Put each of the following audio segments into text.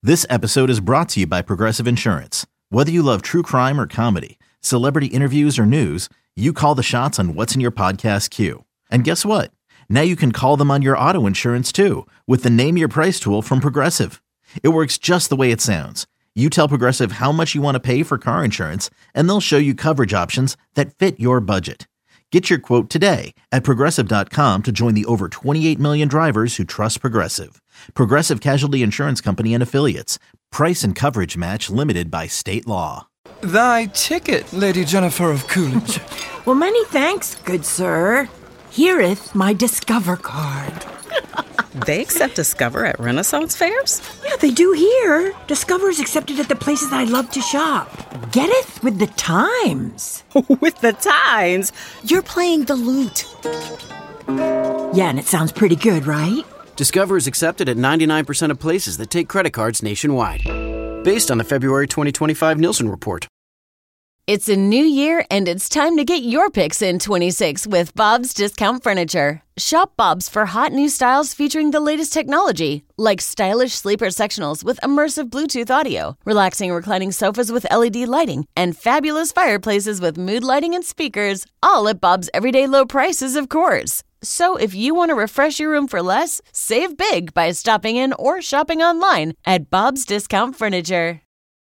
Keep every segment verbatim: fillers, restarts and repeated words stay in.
This episode is brought to you by Progressive Insurance. Whether you love true crime or comedy, celebrity interviews or news, you call the shots on what's in your podcast queue. And guess what? Now you can call them on your auto insurance too with the Name Your Price tool from Progressive. It works just the way it sounds. You tell Progressive how much you want to pay for car insurance, and they'll show you coverage options that fit your budget. Get your quote today at Progressive dot com to join the over twenty-eight million drivers who trust Progressive. Progressive Casualty Insurance Company and Affiliates. Price and coverage match limited by state law. Thy ticket, Lady Jennifer of Coolidge. Well, many thanks, good sir. Hereeth my Discover card. They accept Discover at Renaissance fairs? Yeah, they do here. Discover's accepted at the places I love to shop. Getteth with the times. With the times? You're playing the lute. Yeah, and it sounds pretty good, right? Discover is accepted at ninety-nine percent of places that take credit cards nationwide. Based on the February twenty twenty-five Nielsen report. It's a new year, and it's time to get your picks in twenty-six with Bob's Discount Furniture. Shop Bob's for hot new styles featuring the latest technology, like stylish sleeper sectionals with immersive Bluetooth audio, relaxing reclining sofas with L E D lighting, and fabulous fireplaces with mood lighting and speakers, all at Bob's everyday low prices, of course. So if you want to refresh your room for less, save big by stopping in or shopping online at Bob's Discount Furniture.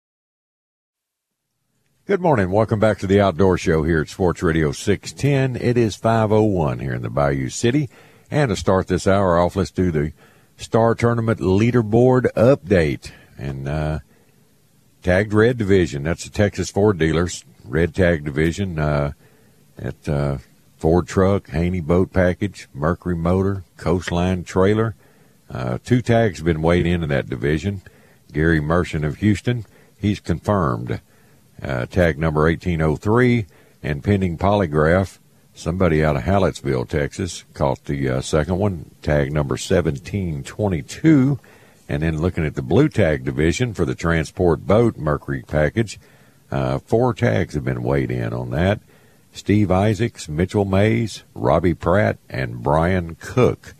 Good morning. Welcome back to the Outdoor Show here at Sports Radio six ten. It is five oh one here in the Bayou City. And to start this hour off, let's do the Star Tournament Leaderboard update. And uh, Tagged Red Division, that's the Texas Ford dealers. Red Tag Division uh, at uh, Ford Truck, Haney Boat Package, Mercury Motor, Coastline Trailer. Uh, two tags have been weighed in in that division. Gary Mershon of Houston, he's confirmed. Uh, tag number eighteen oh three, and pending polygraph, somebody out of Hallettsville, Texas, caught the uh, second one, tag number seventeen twenty-two. And then looking at the blue tag division for the transport boat Mercury package, uh, four tags have been weighed in on that. Steve Isaacs, Mitchell Mays, Robbie Pratt, and Brian Cook.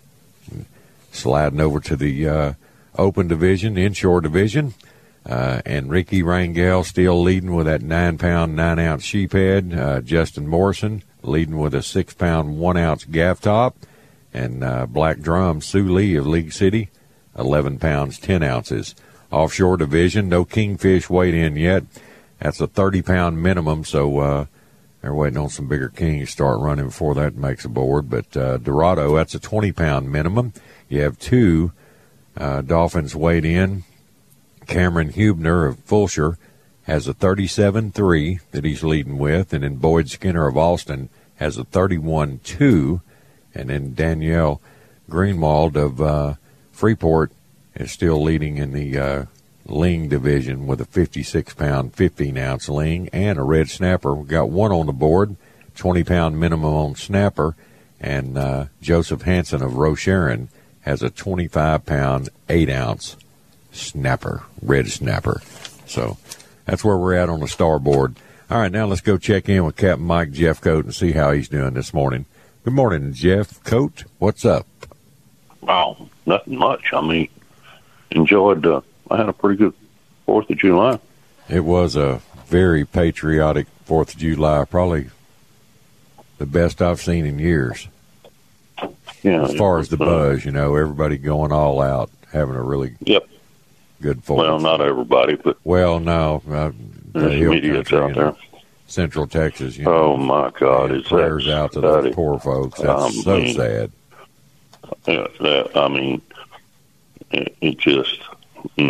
Sliding over to the uh, open division, inshore division. Uh, and Ricky Rangel still leading with that nine-pound, nine-ounce sheephead. Uh, Justin Morrison leading with a six-pound, one-ounce gaff top. And uh, Black Drum, Sue Lee of League City, eleven pounds, ten ounces. Offshore division, no kingfish weighed in yet. That's a thirty-pound minimum, so uh, they're waiting on some bigger kings to start running before that makes a board. But uh, Dorado, that's a twenty-pound minimum. You have two uh, dolphins weighed in. Cameron Hubner of Fulsher has a thirty-seven three that he's leading with, and then Boyd Skinner of Austin has a thirty-one two, and then Danielle Greenwald of uh, Freeport is still leading in the uh, ling division with a fifty-six pound, fifteen ounce ling and a red snapper. We've got one on the board, twenty pound minimum on snapper, and uh, Joseph Hansen of Rocheron has a twenty-five pound, eight ounce snapper, red snapper. So that's where we're at on the starboard. All right, now let's go check in with Captain Mike Jeffcoat and see how he's doing this morning. Good morning, Jeffcoat. What's up? Oh, nothing much. I mean, enjoyed, uh, I had a pretty good fourth of July. It was a very patriotic fourth of July, probably the best I've seen in years. Yeah. As far as the uh, buzz, you know, everybody going all out, having a really yep. good fourth. Well, not everybody, but well, no, uh, the there's hill idiots country out in there. Central Texas. You know, Oh my God! and Is prayers that out to that those is- poor folks. That's I so mean, sad. Yeah, that, I mean, it, it just. Mm,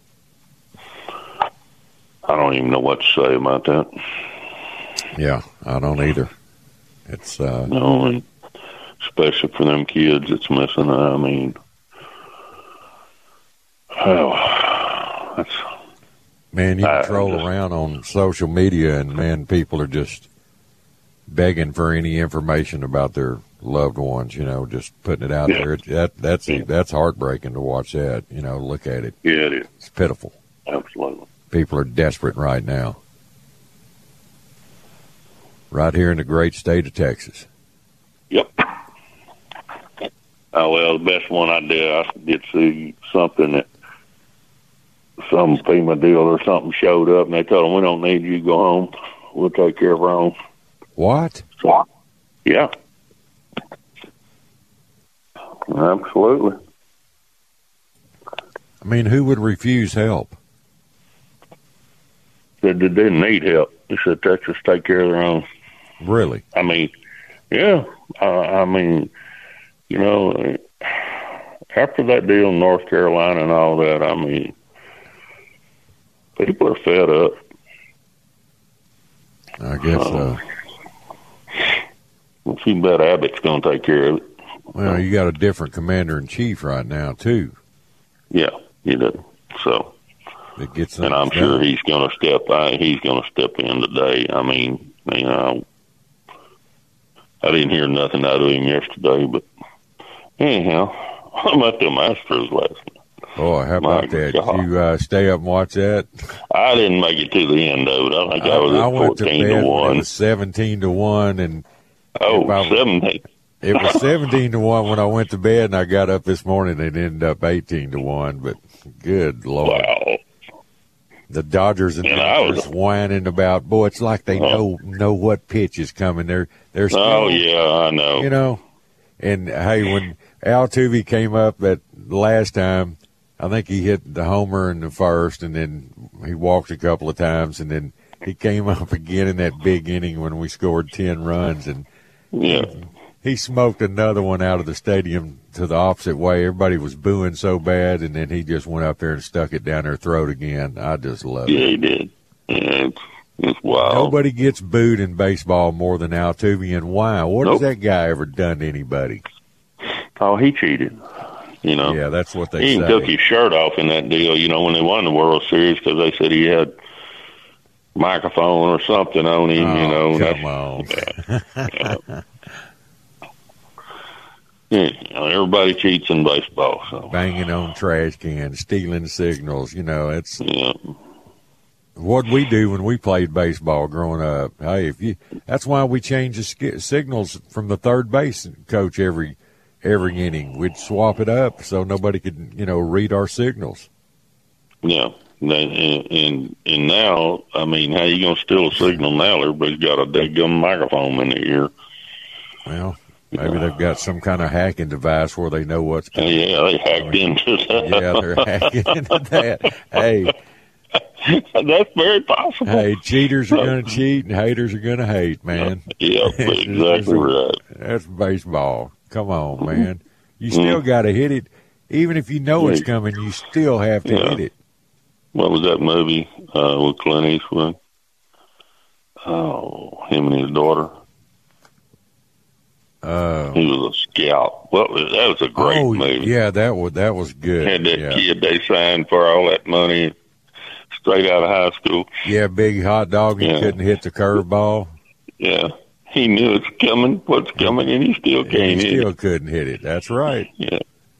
I don't even know what to say about that. Yeah, I don't either. It's uh, No, and especially for them kids that's missing. I mean, oh, that's. man, you I troll just- around on social media, and man, people are just begging for any information about their loved ones. You know, just putting it out Yeah. there. It, that that's Yeah. that's heartbreaking to watch that. You know, look at it. Yeah, it is. It's pitiful. Absolutely. People are desperate right now. Right here in the great state of Texas. Yep. Oh, well, the best one I did, I did see something that some FEMA deal or something showed up, and they told them, we don't need you, go home. We'll take care of our own. What? So, yeah. Absolutely. I mean, who would refuse help? They, they didn't need help. They said, Texas, take care of their own. Really? I mean, yeah. Uh, I mean, you know, after that deal in North Carolina and all that, I mean, people are fed up. I guess so. Uh, you bet Abbott's going to take care of it. Well, you got a different commander-in-chief right now, too. Yeah, you do. So, that gets and I'm done. sure he's going to step. I, he's going to step in today. I mean, you know, I didn't hear nothing out of him yesterday, but anyhow, I'm at the Masters last night. Oh, how about My that? God. Did you uh, stay up and watch that? I didn't make it to the end of it. I think I, I, was I at went to fourteen bed to when one. it was seventeen to one, and Oh, I- seventeen. it was seventeen to one when I went to bed, and I got up this morning and it ended up eighteen to one. But good Lord, Wow. the Dodgers and And I was- Dodgers whining about, boy, it's like they know know what pitch is coming. They're they're still, Oh yeah, I know. you know. And hey, when Altuve came up that last time, I think he hit the homer in the first, and then he walked a couple of times, and then he came up again in that big inning when we scored ten runs, and Yeah. he smoked another one out of the stadium to the opposite way. Everybody was booing so bad, and then he just went up there and stuck it down their throat again. I just love Yeah, it. he did. Yeah, it's, it's wild. Nobody gets booed in baseball more than Altuve, and why? What Nope. has that guy ever done to anybody? Oh, he cheated. You know. Yeah, that's what they He even say. took his shirt off in that deal, you know, when they won the World Series because they said he had microphone or something on him, Oh, you know. come on. Yeah. yeah. Yeah, you know, everybody cheats in baseball. So, Banging on trash cans, stealing signals. You know, it's yeah. what we do when we played baseball growing up. Hey, if you, that's why we change the sk- signals from the third base coach every every inning. We'd swap it up so nobody could, you know, read our signals. Yeah. They, and, and and now, I mean, how you going to steal a signal now? Everybody's got a daggum microphone in their ear. Well, maybe they've got some kind of hacking device where they know what's And yeah, they hacked into that. Yeah, they're hacking into that. Hey, That's very possible. hey, cheaters are going to cheat and haters are going to hate, man. Yeah, exactly right. That's baseball. Come on, man. You still got to hit it. Even if you know it's coming, you still have to Yeah. hit it. What was that movie uh, with Clint Eastwood? Oh, him and his daughter. Uh, He was a scout. What was that? Was a great oh, movie. yeah, that was that was good. Had that yeah. kid they signed for all that money, straight out of high school. yeah, big hot dog. He Yeah. couldn't hit the curveball. Yeah, he knew it's coming, what's coming, and he still He can't hit still it. couldn't hit it. That's right. Yeah,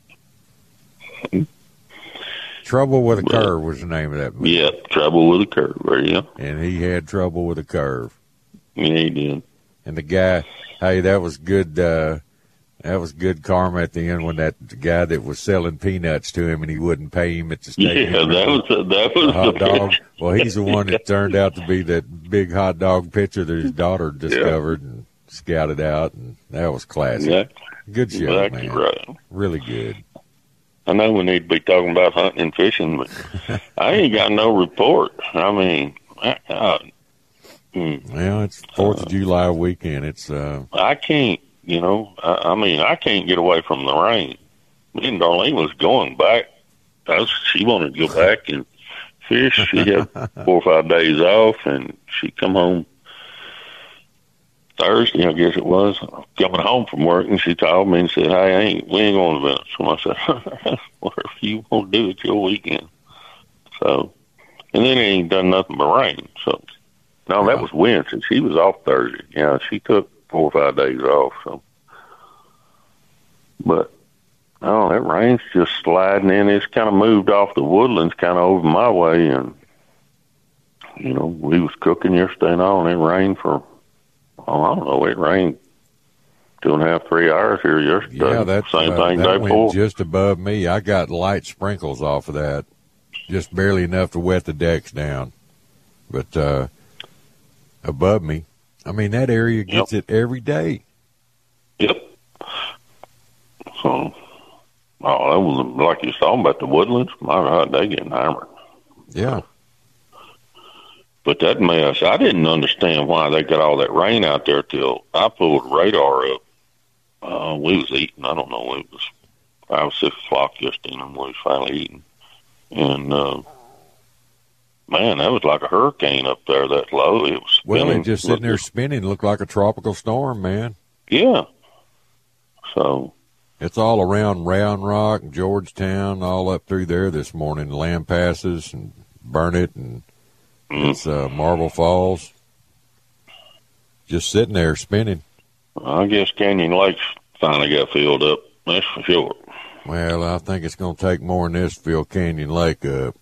Trouble with a Well, Curve was the name of that movie. yeah, trouble with a curve. Yeah, And he had trouble with a curve. yeah, he did. And the guy, hey, that was good. Uh, that was good karma at the end when that the guy that was selling peanuts to him and he wouldn't pay him at the stadium. Yeah, that was a, that the was hot the dog. pitch. Well, he's the one that turned out to be that big hot dog pitcher that his daughter discovered and scouted out, and that was classic. Exactly, Good show, exactly man. right. Really good. I know we need to be talking about hunting and fishing, but I ain't got no report. I mean, I, I, mm, Well, it's Fourth of July weekend. It's uh, I can't, you know, I, I mean, I can't get away from the rain. Me and Darlene was going back. I was, she wanted to go back and fish. She had four or five days off, and she come home Thursday, I guess it was, coming home from work, and she called me and said, "Hey, I ain't, we ain't going to events." So I said, "Whatever you want to do, it's your weekend." So, and then it ain't done nothing but rain. So, no, that was Wednesday. She was off Thursday. Yeah, she took four or five days off. So, but oh, that rain's just sliding in. It's kind of moved off the woodlands, kind of over my way, and you know, we was cooking yesterday and all, and it rained for. Oh, I don't know. It rained two and a half, three hours here yesterday. yeah, that's Same uh, thing that day went before. just above me. I got light sprinkles off of that. just barely enough to wet the decks down. But uh, above me, I mean, that area gets yep. it every day. Yep. So, oh, that was like you saw about the woodlands. My God, they getting hammered. Yeah. But that mess, I didn't understand why they got all that rain out there till I pulled the radar up. Uh, we was eating. I don't know. It was five or six o'clock yesterday, and we was finally eating. And, uh, man, that was like a hurricane up there that low. It was spinning. Well, it just sitting there spinning looked like a tropical storm, man. Yeah. So. It's all around Round Rock, Georgetown, all up through there this morning. Land Passes and Burnett and mm. it's uh, Marble Falls. Just sitting there spinning. I guess Canyon Lakes finally got filled up. That's for sure. Well, I think it's going to take more than this to fill Canyon Lake up.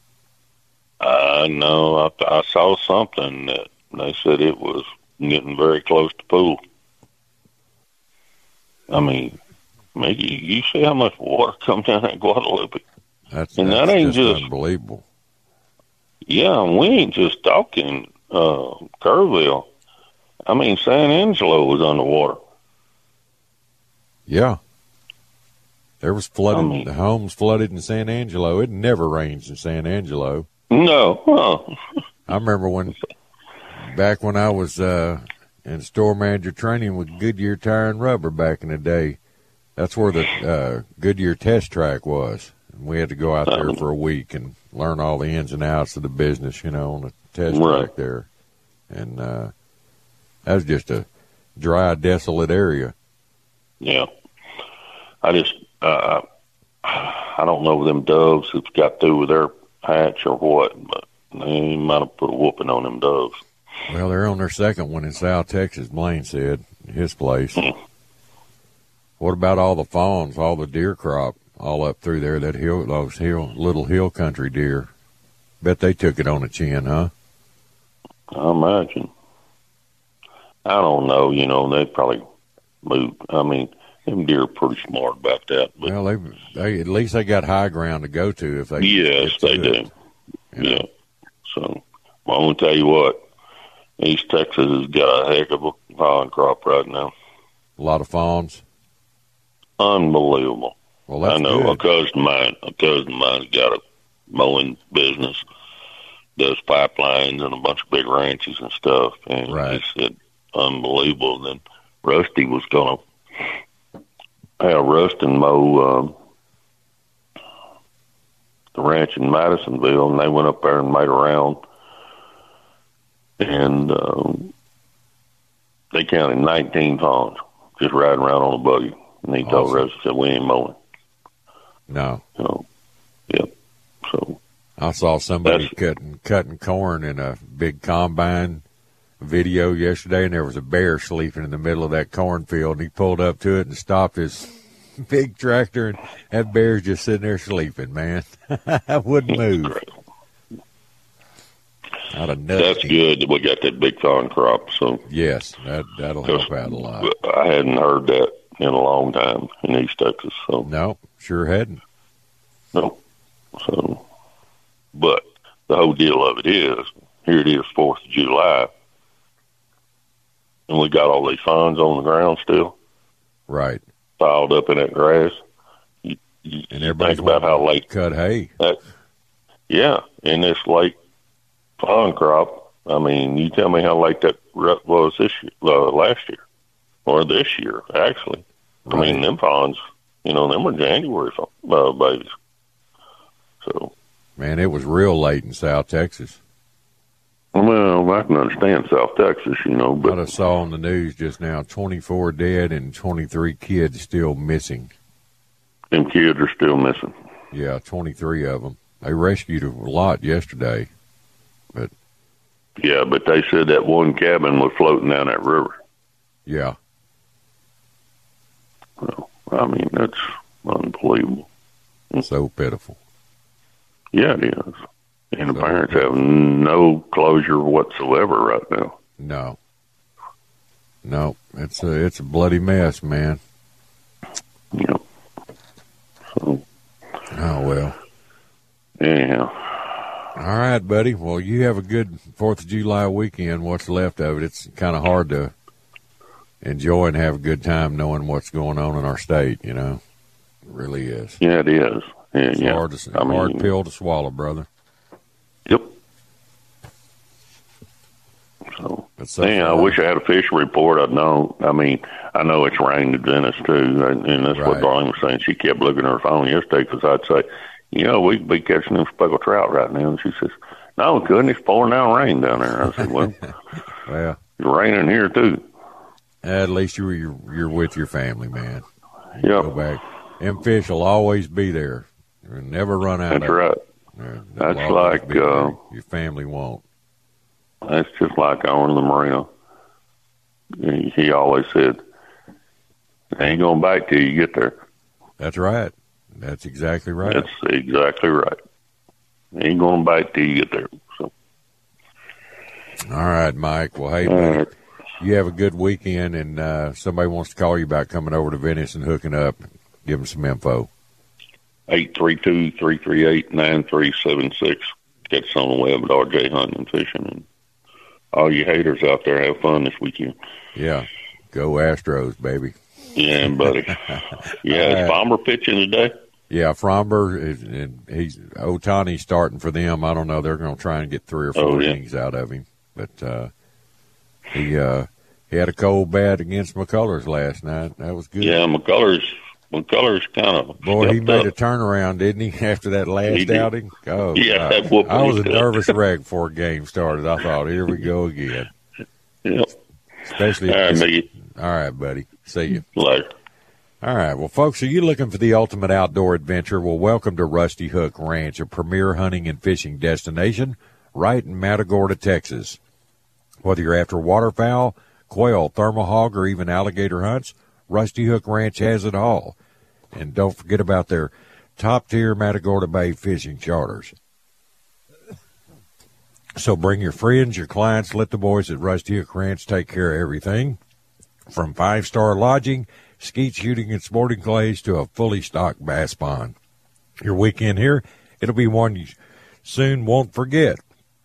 I know. I, I saw something that they said it was getting very close to pool. I mean, Mickey, you see how much water comes down at Guadalupe? That's, and that's that ain't just, just unbelievable. Yeah, we ain't just talking uh, Kerrville. I mean, San Angelo was underwater. Yeah. There was flooding. I mean, the homes flooded in San Angelo. It never rains in San Angelo. No. Huh. I remember when, back when I was uh, in store manager training with Goodyear Tire and Rubber back in the day, that's where the uh, Goodyear test track was. And we had to go out there for a week and learn all the ins and outs of the business, you know, on the test right. track there. And uh, that was just a dry, desolate area. Yeah. I just, uh, I don't know if them doves have got through with their hatch or what, but they might have put a whooping on them doves. Well, they're on their second one in South Texas, Blaine said, his place. Hmm. What about all the fawns, all the deer crop, all up through there, that hill, those hill, little hill country deer? Bet they took it on the chin, huh? I imagine. I don't know, you know, they probably moved. I mean, them deer are pretty smart about that. But well, they, they at least they got high ground to go to if they. Yes, they do. It, yeah. Know? So, well, I'm gonna tell you what, East Texas has got a heck of a fawn crop right now. A lot of fawns. Unbelievable. Well, that's I know good. a cousin of mine. A cousin of mine's got a mowing business, does pipelines and a bunch of big ranches and stuff. And right. he said, unbelievable. And then Rusty was gonna have Rustin mow uh, the ranch in Madisonville, and they went up there and made a round, and uh, they counted nineteen fawns just riding around on a buggy. And he awesome. told Rusty, said, we ain't mowing. No. You know, yep. So I saw somebody cutting cutting corn in a big combine video yesterday, and there was a bear sleeping in the middle of that cornfield, and he pulled up to it and stopped his big tractor, and that bear's just sitting there sleeping, man. I wouldn't move. Out of That's good that we got that big fawn crop. So yes, that that'll help out a lot. I hadn't heard that in a long time in East Texas. So no, sure hadn't. No. So, but the whole deal of it is, here it is, Fourth of July, and we got all these fawns on the ground still, right? Piled up in that grass. You, you, and you think about how late cut hay. That, yeah, in this late fawn crop. I mean, you tell me how late that rut was this year, uh, last year, or this year actually. Right. I mean, them fawns, you know, them were January uh, babies. So, man, it was real late in South Texas. Well, I can understand South Texas, you know, but I just saw on the news just now twenty-four dead and twenty-three kids still missing. Them kids are still missing. Yeah, twenty-three of them. They rescued a lot yesterday, but yeah, but they said that one cabin was floating down that river. Yeah. Well, I mean, that's unbelievable. So pitiful. Yeah, it is. And the so parents pitiful. have no closure whatsoever right now. No. No, it's a, it's a bloody mess, man. Yeah. So. Oh, well. anyhow. All right, buddy. Well, you have a good fourth of July weekend, what's left of it. It's kind of hard to enjoy and have a good time knowing what's going on in our state, you know. It really is. Yeah, it is. Yeah, it's yeah. hard, to, I hard mean, pill to swallow, brother. Yep. So, so yeah, I wish I had a fishing report. I know. I mean, I know it's rained in Venice too, and, and that's Right. what Darlene was saying. She kept looking at her phone yesterday because I'd say, you know, we could be catching them speckled trout right now. And she says, no, we couldn't. It's pouring down rain down there. I said, well, well, it's raining here too. At least you're you're, you're with your family, man. You Yep. Go back. Them fish will always be there. They'll never run out. That's of right. It. They'll That's always like be there. uh, Your family won't. that's just like owning the marina. He, he always said, "I ain't going back till you get there." That's right. That's exactly right. That's exactly right. Ain't going back till you get there. So, all right, Mike. Well, hey, all buddy, right. you have a good weekend, and uh, somebody wants to call you about coming over to Venice and hooking up. Give them some info. eight three two, three three eight, nine three seven six. Get us on the web at R J Hunting and Fishing. And all you haters out there, have fun this weekend. Yeah. Go Astros, baby. Yeah, buddy. Yeah, is Bomber pitching today? Yeah, Fromber, is, and he's Ohtani starting for them. I don't know. They're going to try and get three or four Oh, yeah. innings out of him. But uh, he uh, he had a cold bat against McCullers last night. That was good. Yeah, McCullers, McCullers kind of Boy, he stepped made up. a turnaround, didn't he, after that He last did. outing? Oh, Yeah, God. that whooped I was a him. nervous wreck before the game started. I thought, here we go again. Yep. Especially. All right, Mickey. All right, buddy. See you. Later. All right. Well, folks, are you looking for the ultimate outdoor adventure? Well, welcome to Rusty Hook Ranch, a premier hunting and fishing destination right in Matagorda, Texas. Whether you're after waterfowl, quail, thermal hog, or even alligator hunts, Rusty Hook Ranch has it all. And don't forget about their top-tier Matagorda Bay fishing charters. So bring your friends, your clients, let the boys at Rusty Hook Ranch take care of everything, from five-star lodging, skeet shooting and sporting clays, to a fully stocked bass pond. Your weekend here, it'll be one you soon won't forget.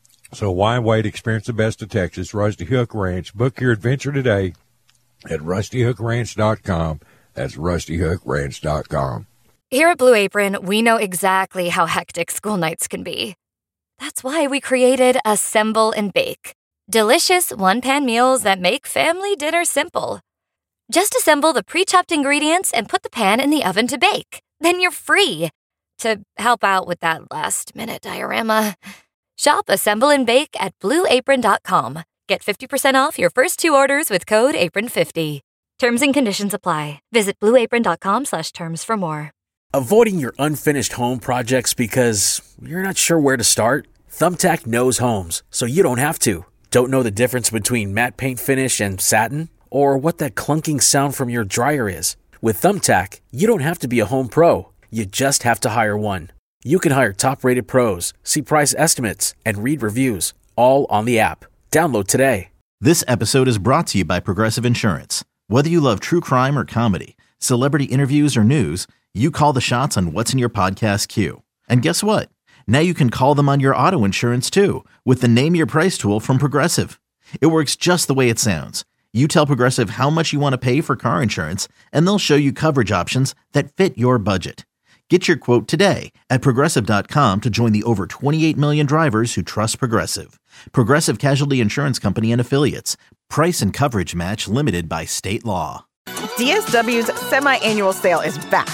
So why wait? Experience the best of Texas, Rusty Hook Ranch. Book your adventure today at rusty hook ranch dot com. That's rusty hook ranch dot com. Here at Blue Apron, we know exactly how hectic school nights can be. That's why we created Assemble and Bake. Delicious one-pan meals that make family dinner simple. Just assemble the pre-chopped ingredients and put the pan in the oven to bake. Then you're free to help out with that last-minute diorama. Shop Assemble and Bake at blue apron dot com. Get fifty percent off your first two orders with code apron fifty. Terms and conditions apply. Visit blue apron dot com slash terms for more. Avoiding your unfinished home projects because you're not sure where to start? Thumbtack knows homes, so you don't have to. Don't know the difference between matte paint finish and satin? Or what that clunking sound from your dryer is? With Thumbtack, you don't have to be a home pro. You just have to hire one. You can hire top-rated pros, see price estimates, and read reviews, all on the app. Download today. This episode is brought to you by Progressive Insurance. Whether you love true crime or comedy, celebrity interviews or news, you call the shots on what's in your podcast queue. And guess what? Now you can call them on your auto insurance too with the Name Your Price tool from Progressive. It works just the way it sounds. You tell Progressive how much you want to pay for car insurance, and they'll show you coverage options that fit your budget. Get your quote today at progressive dot com to join the over twenty-eight million drivers who trust Progressive. Progressive Casualty Insurance Company and Affiliates. Price and coverage match limited by state law. D S W's semi-annual sale is back.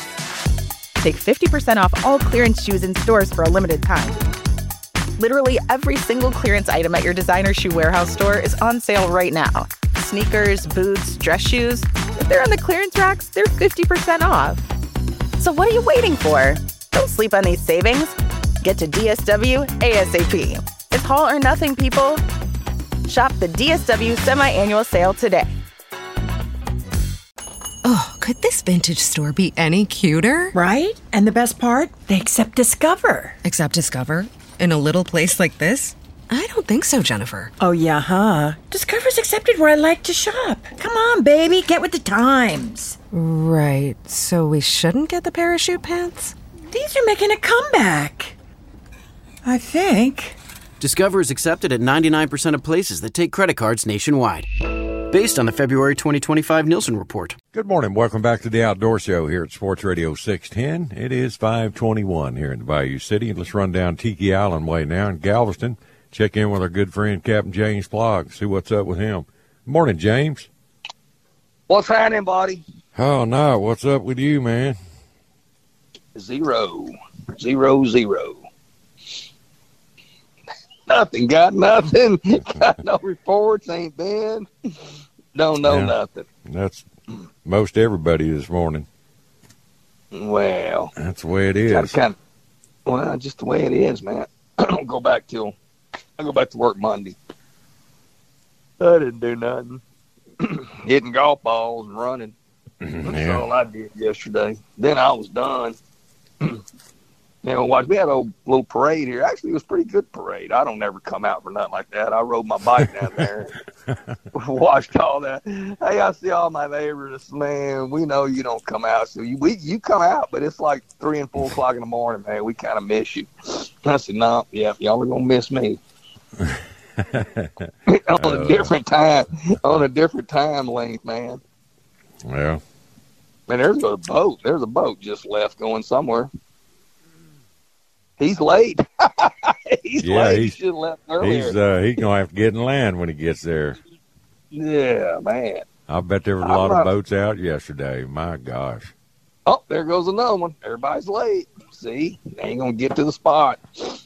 Take fifty percent off all clearance shoes in stores for a limited time. Literally every single clearance item at your designer shoe warehouse store is on sale right now. Sneakers, boots, dress shoes. If they're on the clearance racks, they're fifty percent off. So what are you waiting for? Don't sleep on these savings. Get to D S W ASAP. It's haul or nothing, people. Shop the D S W semi-annual sale today. Oh, could this vintage store be any cuter? Right? And the best part? They accept Discover. Accept Discover? In a little place like this? I don't think so, Jennifer. Oh, yeah, huh? Discover's accepted where I like to shop. Come on, baby, get with the times. Right, so we shouldn't get the parachute pants? These are making a comeback. I think. Discover is accepted at ninety-nine percent of places that take credit cards nationwide. Based on the February twenty twenty-five Nielsen report. Good morning. Welcome back to the Outdoor Show here at Sports Radio six ten. It is five twenty-one here in the Bayou City. Let's run down Tiki Island way now in Galveston. Check in with our good friend Captain James Plogg. See what's up with him. Morning, James. What's happening, buddy? Oh, no. What's up with you, man? Zero. Zero, zero. Nothing. Got nothing. Got no reports. Ain't been. Don't know Yeah. nothing. That's most everybody this morning. Well. That's the way it is. Kind of, well, just the way it is, man. I don't go back till, I go back to work Monday. I didn't do nothing. Hitting golf balls and running. That's Yeah. all I did yesterday. Then I was done. You know, watch, we had a little parade here. Actually, it was a pretty good parade. I don't ever come out for nothing like that. I rode my bike down there, watched all that. Hey, I see all my neighbors. Man, we know you don't come out. So you, we, you come out, but it's like three and four o'clock in the morning, man. We kind of miss you. I said, no, nah, yeah, y'all are going to miss me. on a different time, on a different time length, man. Well. Man, there's a boat. There's a boat just left going somewhere. He's late. he's yeah, late. he's, he should have left earlier. He's, uh, he's going to have to get in line when he gets there. Yeah, man. I bet there was a lot of boats out yesterday. My gosh. Oh, there goes another one. Everybody's late. See? They ain't going to get to the spot.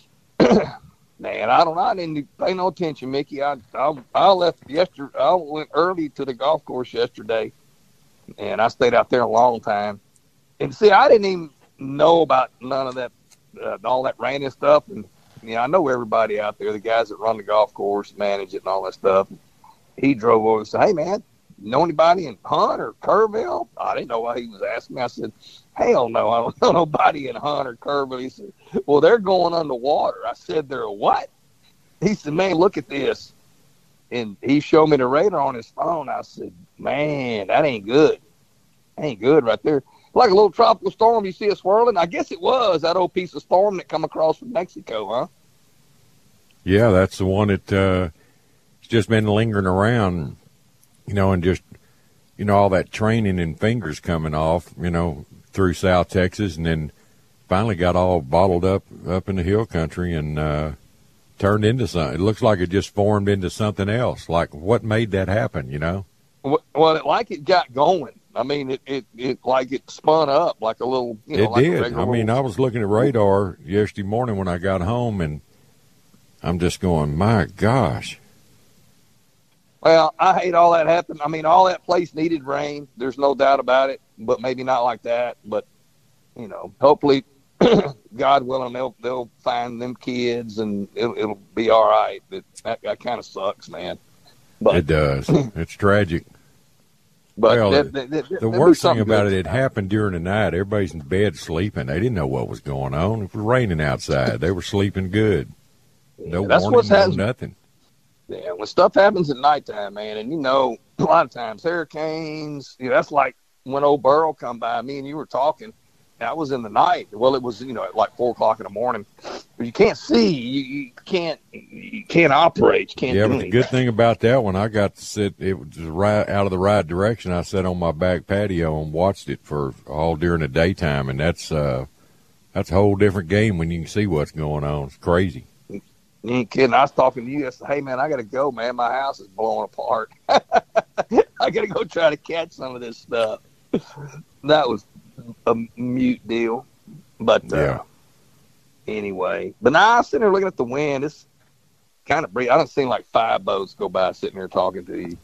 Man, I don't know. I didn't pay no attention, Mickey. I I, I left yesterday. I went early to the golf course yesterday, and I stayed out there a long time. And see, I didn't even know about none of that, uh, all that rain and stuff. And you know, I know everybody out there, the guys that run the golf course, manage it, and all that stuff. He drove over and said, "Hey, man, know anybody in Hunt or Kerrville?" I didn't know why he was asking me. I said, "Hell no, I don't know nobody in Hunt or Kerrville." He said, "Well, they're going underwater." I said, "They're what?" He said, "Man, look at this." And he showed me the radar on his phone. I said, "Man, that ain't good. Ain't good right there. Like a little tropical storm you see it swirling." I guess it was that old piece of storm that come across from Mexico, huh? Yeah, that's the one that uh, it's just been lingering around, you know, and just, you know, all that training and fingers coming off, you know, through South Texas, and then finally got all bottled up up in the hill country and uh, turned into something. It looks like it just formed into something else. Like, what made that happen, you know? Well, it, like it got going. I mean, it, it, it like it spun up like a little, you know, it like did. A regular I mean, little... I was looking at radar yesterday morning when I got home, and I'm just going, my gosh. Well, I hate all that happened. I mean, all that place needed rain. There's no doubt about it, but maybe not like that. But, you know, hopefully, God willing, they'll they'll find them kids, and it'll, it'll be all right. It, that that kind of sucks, man. But, it does. It's tragic. But well, that, the, that, that, the worst thing about it, it happened during the night. Everybody's in bed sleeping. They didn't know what was going on. It was raining outside. They were sleeping good. No yeah, that's warning, what's no happening. nothing. Yeah, when stuff happens at nighttime, man, and you know, a lot of times hurricanes, you know, that's like when old Burrow come by, me and you were talking, that was in the night. Well, it was, you know, at like four o'clock in the morning. You can't see, you, you can't, you can't operate, you can't Yeah, do but anything. the good thing about that one, I got to sit, it was right out of the right direction. I sat on my back patio and watched it for all during the daytime, and that's, uh, that's a whole different game when you can see what's going on. It's crazy. You ain't kidding. I was talking to you. I said, "Hey, man, I got to go, man. My house is blowing apart. I got to go try to catch some of this stuff." That was a mute deal. But uh, yeah. anyway. But now I'm sitting there looking at the wind. It's kind of breeze. I don't see like five boats go by sitting there talking to you.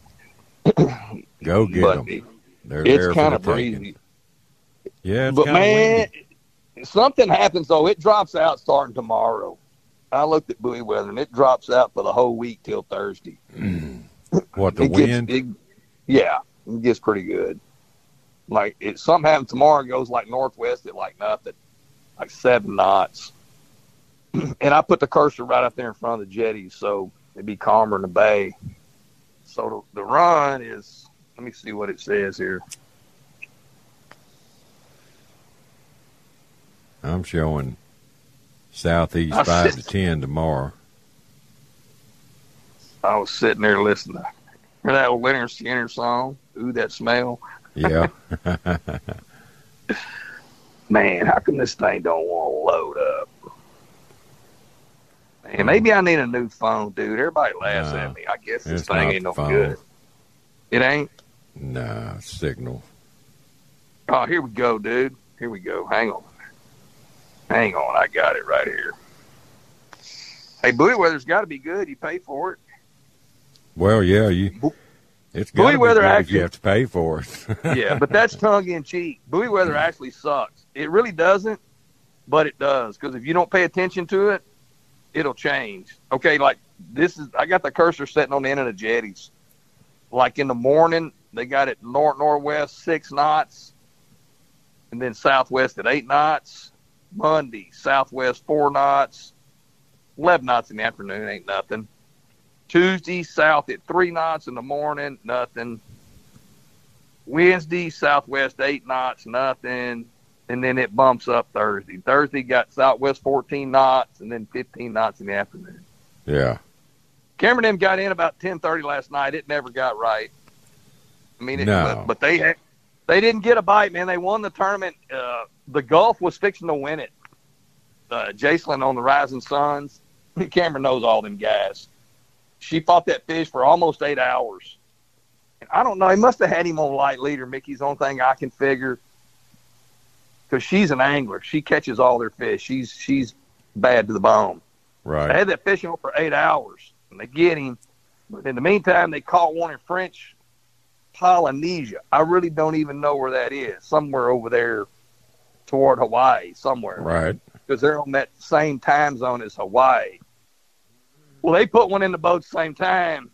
Go get but them. It, They're it's there kind for of the taking. breezy. Yeah, it's but kinda man, windy. Something happens, though. It drops out starting tomorrow. I looked at buoy weather, and it drops out for the whole week till Thursday. What, the it wind? Gets, it, yeah, it gets pretty good. Like, it, something happens tomorrow, it goes like northwest at like nothing, like seven knots. And I put the cursor right up there in front of the jetties, so it'd be calmer in the bay. So the, the run is, let me see what it says here. I'm showing Southeast I five sit- to ten tomorrow. I was sitting there listening to remember that old Leonard Skinner song, Ooh, That Smell? Yeah. Man, how come this thing don't want to load up? Man, maybe I need a new phone, dude. Everybody laughs No, at me. I guess this it's thing not ain't the no phone. good. It ain't? Nah, signal. Oh, here we go, dude. Here we go. Hang on. Hang on. I got it right here. Hey, Buoy Weather's got to be good. You pay for it. Well, yeah, you. It's got Buoy to be Weather good if actually- you have to pay for it. Yeah, but that's tongue-in-cheek. Buoy Weather actually sucks. It really doesn't, but it does. Because if you don't pay attention to it, it'll change. Okay, like this is, I got the cursor sitting on the end of the jetties. Like in the morning, they got it north northwest six knots, and then southwest at eight knots. Monday, southwest four knots, eleven knots in the afternoon, ain't nothing. Tuesday, south at three knots in the morning, nothing. Wednesday, southwest eight knots, nothing. And then it bumps up Thursday. Thursday got southwest fourteen knots, and then fifteen knots in the afternoon. Yeah. Cameron and them got in about ten thirty last night. It never got right. I mean, it, No. but, but they had, they didn't get a bite, man. They won the tournament. Uh, the Gulf was fixing to win it. Uh, Jacelyn on the Rising Suns. Cameron knows all them guys. She fought that fish for almost eight hours. And I don't know. He must have had him on light leader, Mickey's the only thing I can figure. Because she's an angler. She catches all their fish. She's she's bad to the bone. Right. They had that fish on for eight hours, and they get him. But in the meantime, they caught one in French Polynesia. I really don't even know where that is. Somewhere over there toward Hawaii, somewhere. Right. Because they're on that same time zone as Hawaii. Well, they put one in the boat at the same time.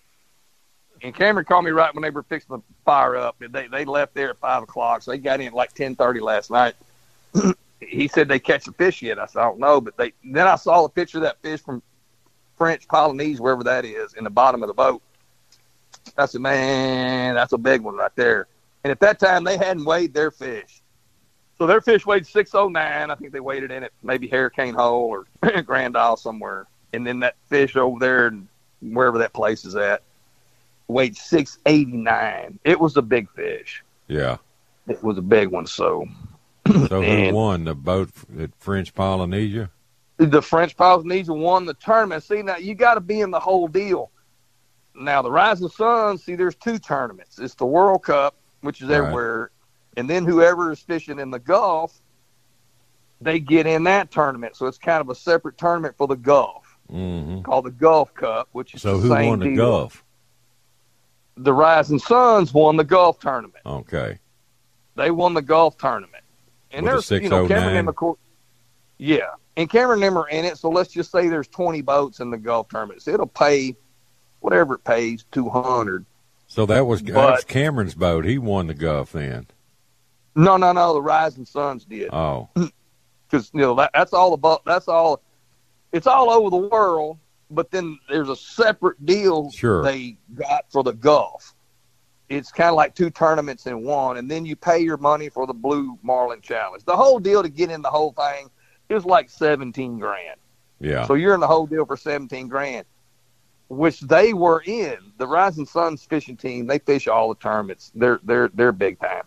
And Cameron called me right when they were fixing the fire up. They they left there at five o'clock, so they got in at like ten thirty last night. He said they catch the fish yet. I said, I don't know. But they then I saw a picture of that fish from French Polynesia, wherever that is, in the bottom of the boat. I said, man, that's a big one right there. And at that time, they hadn't weighed their fish. So their fish weighed six oh nine. I think they weighed it in at maybe Hurricane Hole or Grand Isle somewhere. And then that fish over there, wherever that place is at, weighed six eighty-nine. It was a big fish. Yeah. It was a big one. So, So who won the boat at French Polynesia? The French Polynesia won the tournament. See, now you got to be in the whole deal. Now, the Rising Suns, see, there's two tournaments. It's the World Cup, which is Right. everywhere, and then whoever is fishing in the Gulf, they get in that tournament. So it's kind of a separate tournament for the Gulf Mm-hmm. called the Gulf Cup, which is So the who same won the deal. Gulf? The Rising Suns won the Gulf tournament. Okay. They won the Gulf tournament. And With there's, the you know, Cameron six oh nine? and McCoy. Yeah. And Cameron and them are in it. So let's just say there's twenty boats in the Gulf tournament. So it'll pay whatever it pays, two hundred. So that was, But- that was Cameron's boat. He won the Gulf then. No, no, no. The Rising Suns did. Oh. Because, you know, that, that's all about, that's all, it's all over the world, but then there's a separate deal Sure. they got for the Gulf. It's kind of like two tournaments in one, and then you pay your money for the Blue Marlin Challenge. The whole deal to get in the whole thing is like seventeen grand. Yeah. So you're in the whole deal for seventeen grand, which they were in. The Rising Suns fishing team, they fish all the tournaments. They're they're they're big time.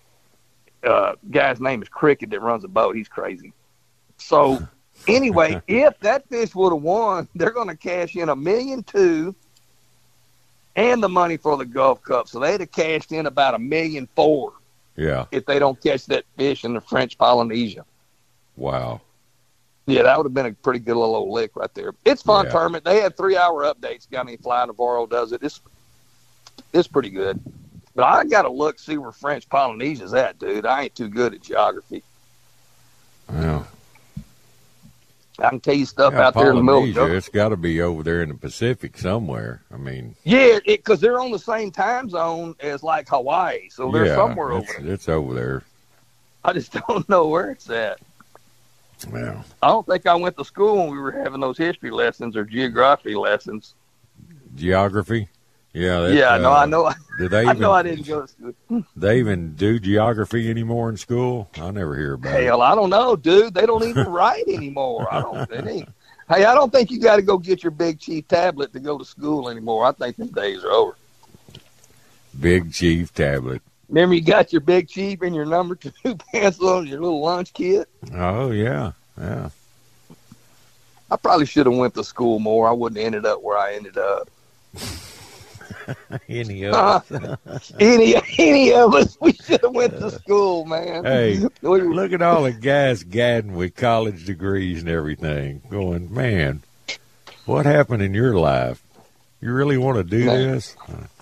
Uh, guy's name is Cricket that runs the boat. He's crazy. So anyway, if that fish would have won, they're going to cash in a million two, and the money for the Gulf Cup. So they'd have cashed in about a million four Yeah. if they don't catch that fish in the French Polynesia. Wow. Yeah, that would have been a pretty good little old lick right there. It's a fun Yeah. tournament. They had three-hour updates. I mean, Fly Navarro does it. It's it's pretty good. But I got to look, see where French Polynesia's at, dude. I ain't too good at geography. Well, I can tell you stuff yeah, out there in the middle of the Polynesia, it's got to be over there in the Pacific somewhere. I mean, Yeah, because they're on the same time zone as, like, Hawaii. So they're yeah, somewhere over it's, there. it's over there. I just don't know where it's at. Well, I don't think I went to school when we were having those history lessons or geography lessons. geography. Yeah, that, yeah, no, uh, I know. Do they I even, know I didn't go to school. They even do geography anymore in school? I never hear about it. Hell, I don't know, dude. They don't even write anymore. I don't. It ain't. Hey, I don't think you got to go get your Big Chief tablet to go to school anymore. I think them days are over. Big Chief tablet. Remember, you got your Big Chief and your number two pencil and your little lunch kit? Oh, yeah, yeah. I probably should have went to school more. I wouldn't have ended up where I ended up. any of us. Uh, any, any of us, we should have went to school, man. Hey, look at all the guys gadding with college degrees and everything. Going, man, what happened in your life? You really want to do man. this?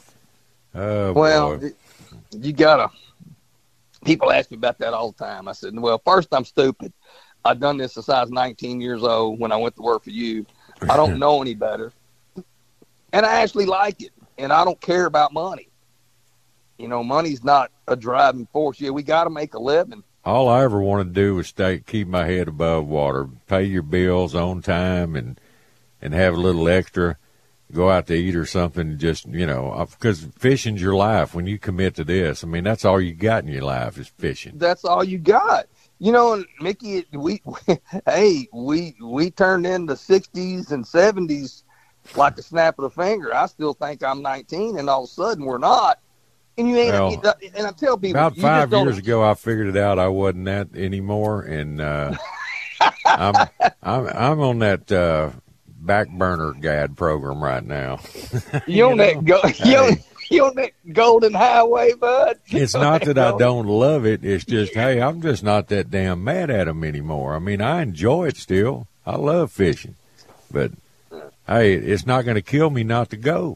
Oh, well, boy. You gotta. People ask me about that all the time. I said, well, first, I'm stupid. I've done this since I was nineteen years old when I went to work for you. I don't know any better. And I actually like it. And I don't care about money. You know, money's not a driving force. Yeah, we got to make a living. All I ever wanted to do was stay, keep my head above water, pay your bills on time, and and have a little extra, go out to eat or something. Just, you know, because fishing's your life when you commit to this. I mean, that's all you got in your life is fishing. That's all you got. You know, and Mickey, we, we hey, we we turned in the sixties and seventies like a snap of the finger. I still think I'm nineteen, and all of a sudden we're not. And you ain't. Well, and I tell people about you five just years ago, I figured it out. I wasn't that anymore, and uh, I'm I'm I'm on that uh, back burner gad program right now. You, you on know? that go? You, hey. on, you on that golden highway, bud? It's not that I don't love it. It's just, hey, I'm just not that damn mad at them anymore. I mean, I enjoy it still. I love fishing, but hey, it's not going to kill me not to go.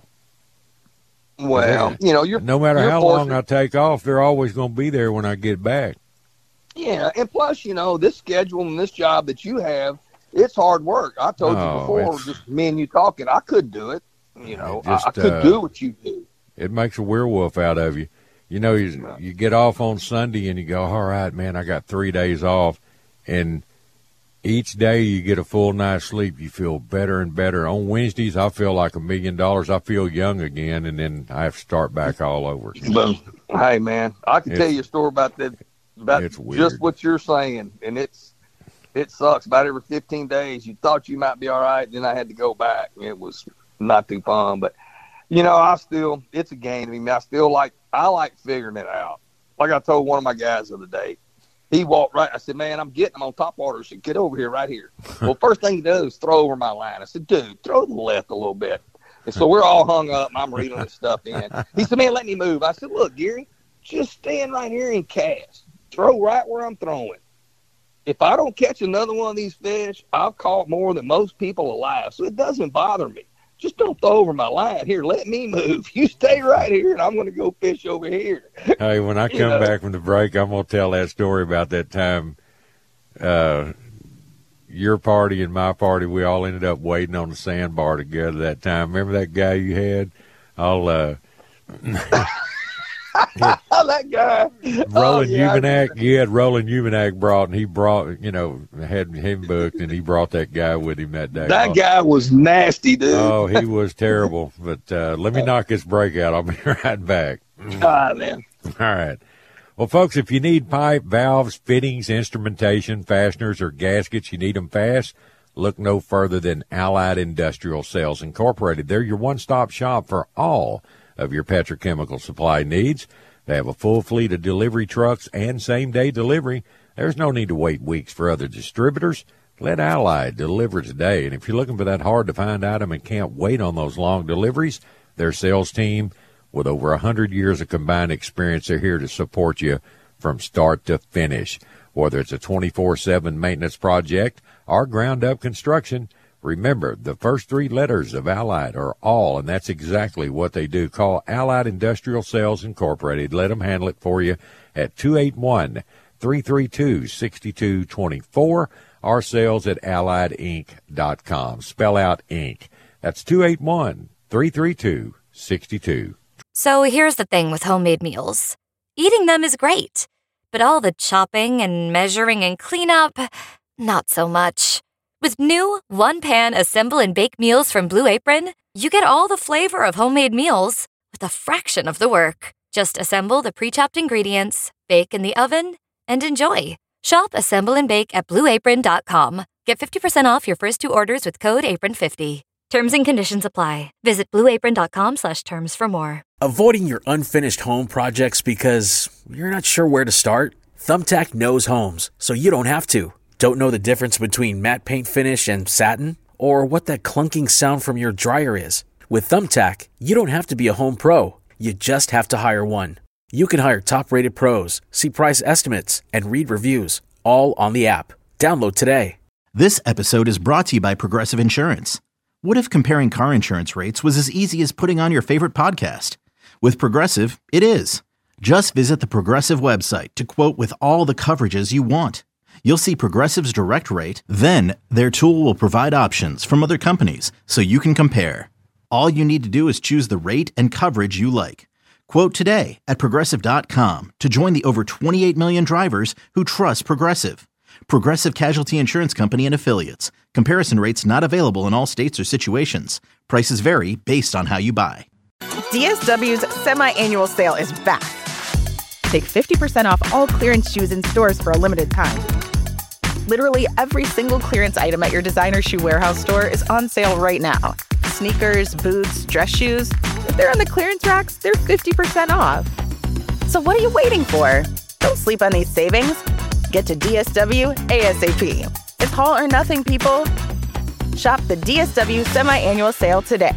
Well, you know, you're no matter you're how forcing, long I take off, they're always going to be there when I get back. Yeah, and plus, you know, this schedule and this job that you have, it's hard work. I told oh, you before, just me and you talking, I could do it. You know, just, I, I could uh, do what you do. It makes a werewolf out of you. You know, you, you get off on Sunday and you go, all right, man, I got three days off, and each day you get a full night's sleep, you feel better and better. On Wednesdays, I feel like a million dollars. I feel young again, and then I have to start back all over. But, hey, man, I can it's, tell you a story about that, about just what you're saying, and it's it sucks. About every fifteen days, you thought you might be all right, then I had to go back. It was not too fun, but, you know, I still, it's a game. I mean, I still like, I like figuring it out. Like I told one of my guys the other day, he walked right. I said, man, I'm getting him on top water. He said, get over here, right here. Well, first thing he does is throw over my line. I said, dude, throw to the left a little bit. And so we're all hung up, and I'm reeling this stuff in. He said, man, let me move. I said, look, Gary, just stand right here and cast. Throw right where I'm throwing. If I don't catch another one of these fish, I've caught more than most people alive, so it doesn't bother me. Just don't throw over my line. Here, let me move. You stay right here, and I'm going to go fish over here. Hey, when I come know? back from the break, I'm going to tell that story about that time uh, your party and my party, we all ended up waiting on the sandbar together that time. Remember that guy you had? I'll, uh, that guy. Roland oh, yeah, Umanak. You had Roland Umanak brought, and he brought, you know, had him booked, and he brought that guy with him that day. That oh. guy was nasty, dude. Oh, he was terrible. But uh, let me knock this break out. I'll be right back. All right, man. All right. Well, folks, if you need pipe, valves, fittings, instrumentation, fasteners, or gaskets, you need them fast, look no further than Allied Industrial Sales Incorporated. They're your one-stop shop for all of your petrochemical supply needs. They have a full fleet of delivery trucks and same-day delivery. There's no need to wait weeks for other distributors. Let Allied deliver today. And if you're looking for that hard-to-find item and can't wait on those long deliveries, their sales team, with over one hundred years of combined experience, are here to support you from start to finish. Whether it's a twenty-four seven maintenance project or ground-up construction, remember, the first three letters of Allied are all, and that's exactly what they do. Call Allied Industrial Sales Incorporated. Let them handle it for you at two eight one, three three two, six two two four or sales at allied inc dot com. Spell out Inc. That's two eight one, three three two, six two two four. So here's the thing with homemade meals. Eating them is great, but all the chopping and measuring and cleanup, not so much. With new one-pan assemble and bake meals from Blue Apron, you get all the flavor of homemade meals with a fraction of the work. Just assemble the pre-chopped ingredients, bake in the oven, and enjoy. Shop Assemble and Bake at blue apron dot com. Get fifty percent off your first two orders with code apron fifty. Terms and conditions apply. Visit blue apron dot com slash terms for more. Avoiding your unfinished home projects because you're not sure where to start? Thumbtack knows homes, so you don't have to. Don't know the difference between matte paint finish and satin? Or what that clunking sound from your dryer is? With Thumbtack, you don't have to be a home pro. You just have to hire one. You can hire top-rated pros, see price estimates, and read reviews, all on the app. Download today. This episode is brought to you by Progressive Insurance. What if comparing car insurance rates was as easy as putting on your favorite podcast? With Progressive, it is. Just visit the Progressive website to quote with all the coverages you want. You'll see Progressive's direct rate, then their tool will provide options from other companies so you can compare. All you need to do is choose the rate and coverage you like. Quote today at progressive dot com to join the over twenty-eight million drivers who trust Progressive. Progressive Casualty Insurance Company and Affiliates. Comparison rates not available in all states or situations. Prices vary based on how you buy. D S W's semi-annual sale is back. Take fifty percent off all clearance shoes in stores for a limited time. Literally every single clearance item at your designer shoe warehouse store is on sale right now. Sneakers, boots, dress shoes. If they're on the clearance racks, they're fifty percent off. So what are you waiting for? Don't sleep on these savings. Get to D S W ASAP. It's haul or nothing, people. Shop the D S W semi-annual sale today.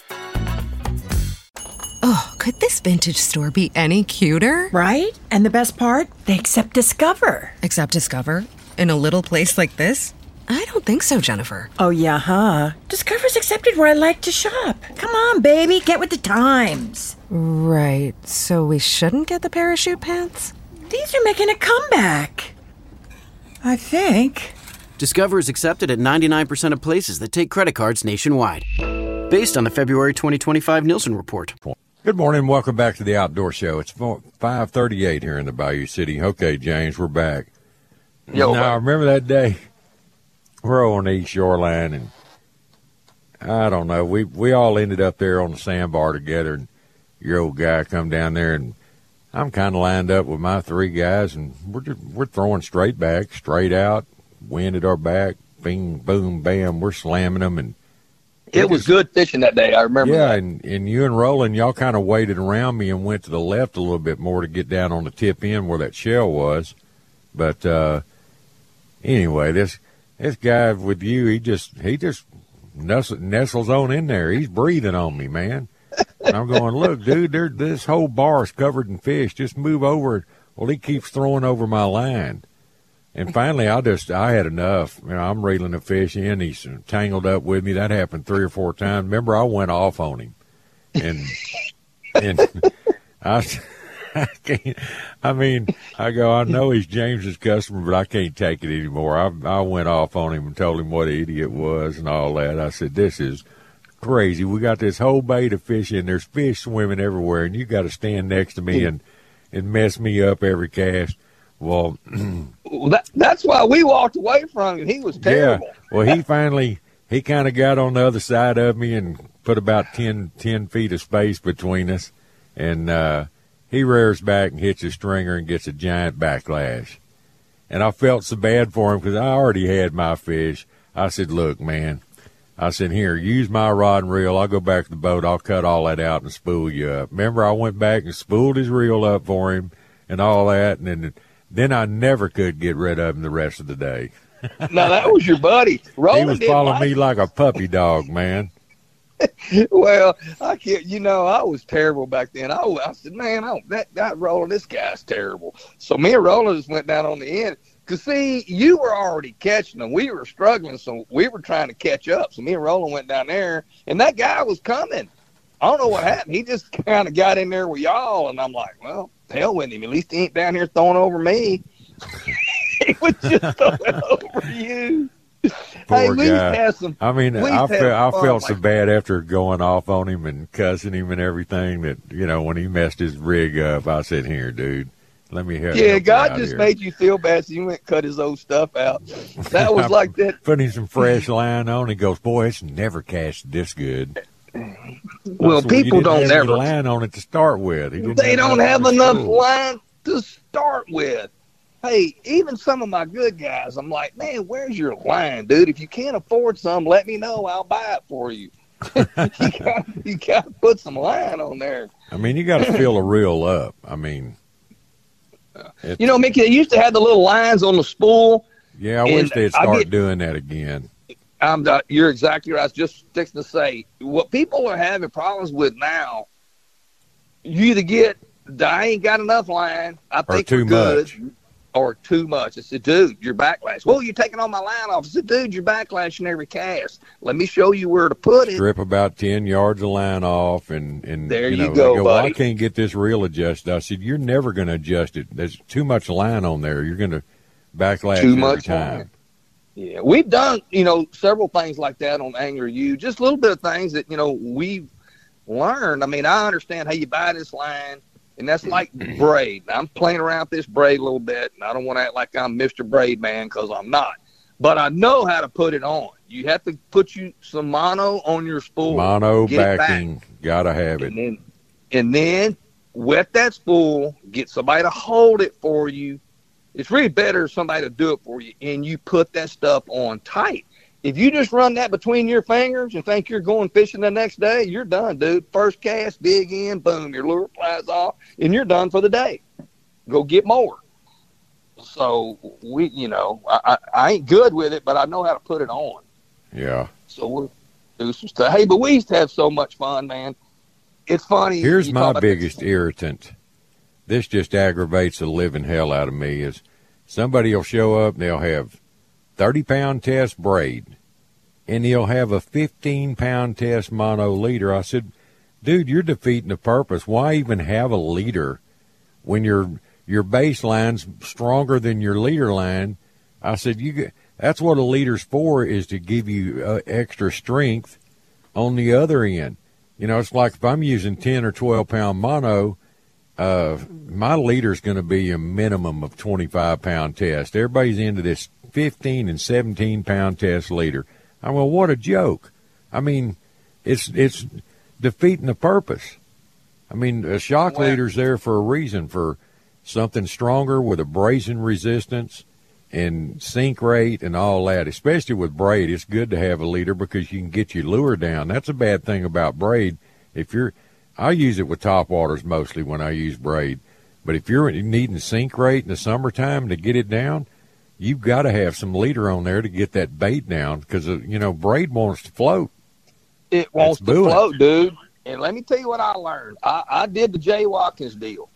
Oh, could this vintage store be any cuter? Right? And the best part? They accept Discover. Accept Discover? In a little place like this? I don't think so, Jennifer. Oh, yeah, huh? Discover's accepted where I like to shop. Come on, baby, get with the times. Right, so we shouldn't get the parachute pants? These are making a comeback. I think. Discover is accepted at ninety-nine percent of places that take credit cards nationwide. Based on the February twenty twenty-five Nielsen report. Good morning. Welcome back to the Outdoor Show. It's five thirty-eight here in the Bayou City. Okay, James, we're back. Yo, now, I remember that day we're on the East Shoreline, and I don't know, we we all ended up there on the sandbar together, and your old guy come down there, and I'm kind of lined up with my three guys, and we're just, we're throwing straight back, straight out, wind at our back, bing, boom, bam, we're slamming them, and it, it was just good fishing that day. I remember. Yeah, that. and and you and Roland, y'all kind of waited around me and went to the left a little bit more to get down on the tip end where that shell was, but uh, anyway, this this guy with you, he just he just nestles, nestles on in there. He's breathing on me, man. And I'm going, look, dude, there, this whole bar is covered in fish. Just move over. Well, he keeps throwing over my line. And finally, I just, I had enough. You know, I'm reeling the fish in. He's tangled up with me. That happened three or four times. Remember, I went off on him. And, and I, I can't, I mean, I go, I know he's James's customer, but I can't take it anymore. I, I went off on him and told him what an idiot was and all that. I said, this is crazy. We got this whole bay to fish in. There's fish swimming everywhere, and you got to stand next to me and, and mess me up every cast. Well, well that, that's why we walked away from him. He was terrible. Yeah. Well, he finally, he kind of got on the other side of me and put about ten, ten feet of space between us. And uh, he rears back and hits a stringer and gets a giant backlash. And I felt so bad for him because I already had my fish. I said, look, man, I said, here, use my rod and reel. I'll go back to the boat. I'll cut all that out and spool you up. Remember, I went back and spooled his reel up for him and all that. And then, then I never could get rid of him the rest of the day. Now, that was your buddy. Roland he was following me like a puppy dog, man. Well, I can't, you know, I was terrible back then. I, I said, man, I, that, that Roland, this guy's terrible. So me and Roland just went down on the end. Because, see, you were already catching them. We were struggling, so we were trying to catch up. So me and Roland went down there, and that guy was coming. I don't know what happened. He just kind of got in there with y'all, and I'm like, well, hell with him. At least he ain't down here throwing over me. He was just throwing over you. Poor hey, we guy. had some, I mean, we I, had fe- I fun, felt like, so bad after going off on him and cussing him and everything that, you know, when he messed his rig up, I said, here, dude, Let me help. Yeah, help God you just here. made you feel bad, so you went and cut his old stuff out. That was like that. Putting some fresh line on. He goes, boy, it's never cast this good. Well, So people you didn't don't have any ever. line on it to start with. He didn't They don't have nothing enough cool. line to start with. Hey, even some of my good guys, I'm like, man, where's your line, dude? If you can't afford some, let me know. I'll buy it for you. you got you got to put some line on there. I mean, you got to fill a reel up. I mean, it's- You know, Mickey, they used to have the little lines on the spool. yeah, I and wish they'd I start get- doing that again. I'm not, you're exactly right. I was just fixing to say what people are having problems with now. You either get, I ain't got enough line. I Or think too we're good, much. or too much. I said, dude, you're backlash. Well, you're taking all my line off. I said, dude, you're backlashing every cast. Let me show you where to put it. Strip about ten yards of line off, and, and There you, you know, go, they go, well, I buddy. can't get this reel adjusted. I said, you're never going to adjust it. There's too much line on there. You're going to backlash Too every much time. line. Yeah, we've done, you know, several things like that on Angler U. Just a little bit of things that, you know, we've learned. I mean, I understand how you buy this line, and that's like braid. I'm playing around with this braid a little bit, and I don't want to act like I'm Mister Braid Man because I'm not. But I know how to put it on. You have to put you some mono on your spool. Mono Get it back. backing, got to have it. And then, and then wet that spool, get somebody to hold it for you. It's really better if somebody to do it for you, and you put that stuff on tight. If you just run that between your fingers and think you're going fishing the next day, you're done, dude. First cast, dig in, boom, your lure flies off, and you're done for the day. Go get more. So, we, you know, I, I, I ain't good with it, but I know how to put it on. Yeah. So we'll do some stuff. Hey, but we used to have so much fun, man. It's funny. Here's you my talk about biggest irritant. This just aggravates the living hell out of me. Is somebody will show up and they'll have thirty pound test braid, and he'll have a fifteen pound test mono leader. I said, dude, you're defeating the purpose. Why even have a leader when your your baseline's stronger than your leader line? I said, you get, that's what a leader's for, is to give you uh, extra strength on the other end. You know, it's like if I'm using ten or twelve pound mono, uh, my leader's going to be a minimum of twenty-five pound test. Everybody's into this fifteen and seventeen pound test leader. I mean, what a joke. I mean, it's it's defeating the purpose. I mean, a shock Well- leader's there for a reason, for something stronger with abrasion resistance and sink rate and all that. Especially with braid, it's good to have a leader because you can get your lure down. That's a bad thing about braid. If you're, I use it with top waters mostly when I use braid. But if you're needing sink rate in the summertime to get it down, you've got to have some leader on there to get that bait down because, you know, braid wants to float. It wants That's to buoyant. float, dude. And let me tell you what I learned. I, I did the Jay Watkins deal.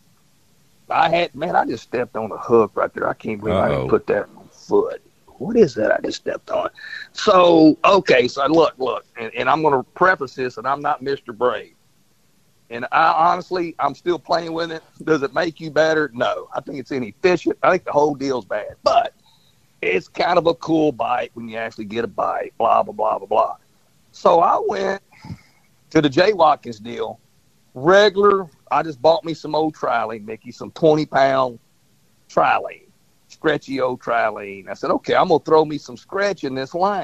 I had, man, I just stepped on a hook right there. I can't believe I Uh-oh. didn't put that on foot. What is that I just stepped on? So, okay, so look, look, and, and I'm going to preface this, and I'm not Mister Braid. And I honestly, I'm still playing with it. Does it make you better? No. I think it's inefficient. I think the whole deal's bad. But it's kind of a cool bite when you actually get a bite, blah, blah, blah, blah, blah. So I went to the Jay Watkins deal, regular. I just bought me some old trilene, Mickey, some twenty pound trilene, stretchy old trilene. I said, okay, I'm going to throw me some stretch in this line,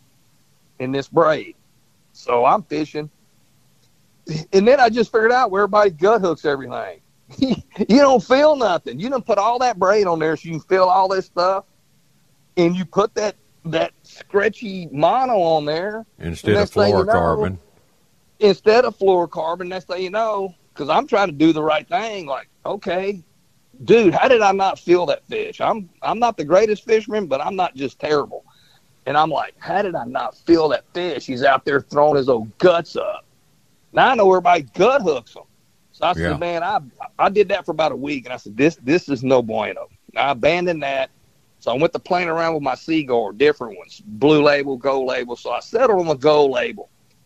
in this braid. So I'm fishing. And then I just figured out where everybody gut hooks everything. You don't feel nothing. You done put all that braid on there so you can feel all this stuff. And you put that, that stretchy mono on there. Instead and of next thing you know- fluorocarbon. Instead of fluorocarbon, next thing you know, because I'm trying to do the right thing. Like, okay, dude, how did I not feel that fish? I'm I'm not the greatest fisherman, but I'm not just terrible. And I'm like, how did I not feel that fish? He's out there throwing his old guts up. Now I know everybody gut hooks them. So I Yeah. said, man, I I did that for about a week, and I said, this this is no bueno. I abandoned that. So I went to playing around with my Seagull, different ones, blue label, gold label. So I settled on the gold label.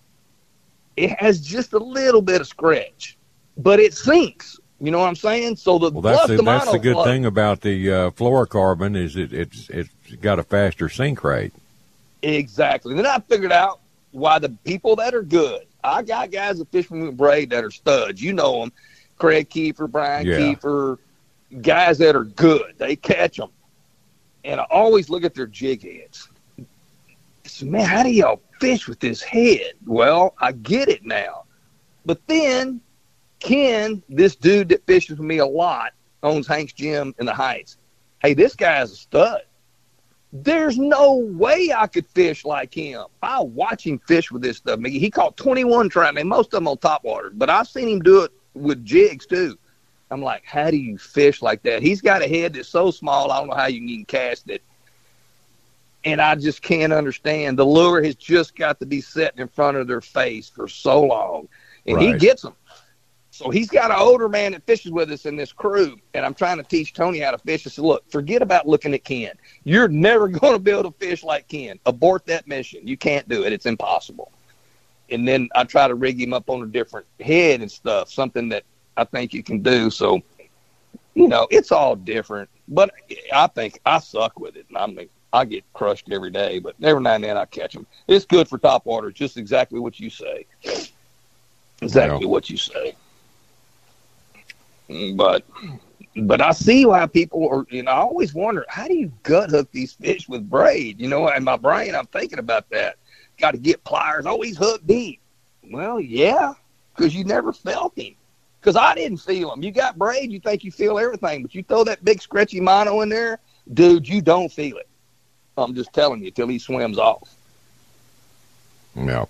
It has just a little bit of scratch, but it sinks. You know what I'm saying? So the Well, that's plus the, the that's the mono good float. thing about the uh, fluorocarbon is it, it's it's got a faster sink rate. Exactly. Then I figured out why the people that are good. I got guys that fish with braid that are studs. You know them, Craig Kiefer, Brian Yeah. Kiefer, guys that are good. They catch them. And I always look at their jig heads. I said, man, how do y'all fish with this head? Well, I get it now. But then Ken, this dude that fishes with me a lot, owns Hank's Gym in the Heights. Hey, this guy's a stud. There's no way I could fish like him. I watch him fish with this stuff. He caught twenty-one trout, and most of them on top water. But I've seen him do it with jigs, too. I'm like, how do you fish like that? He's got a head that's so small, I don't know how you can even cast it. And I just can't understand. The lure has just got to be set in front of their face for so long. And right. he gets them. So he's got an older man that fishes with us in this crew, and I'm trying to teach Tony how to fish. I said, look, forget about looking at Ken. You're never going to be able to fish like Ken. Abort that mission. You can't do it. It's impossible. And then I try to rig him up on a different head and stuff, something that I think you can do. So, you know, it's all different. But I think I suck with it. I mean, I get crushed every day, but every now and then I catch them. It's good for top water, just exactly what you say. Exactly well. what you say. But but I see why people are, you know, I always wonder, how do you gut hook these fish with braid? You know, in my brain, I'm thinking about that. Got to get pliers. Oh, he's hooked deep. Well, yeah, because you never felt him. Because I didn't feel him. You got braid, you think you feel everything, but you throw that big scratchy mono in there, dude, you don't feel it. I'm just telling you, till he swims off. Yeah.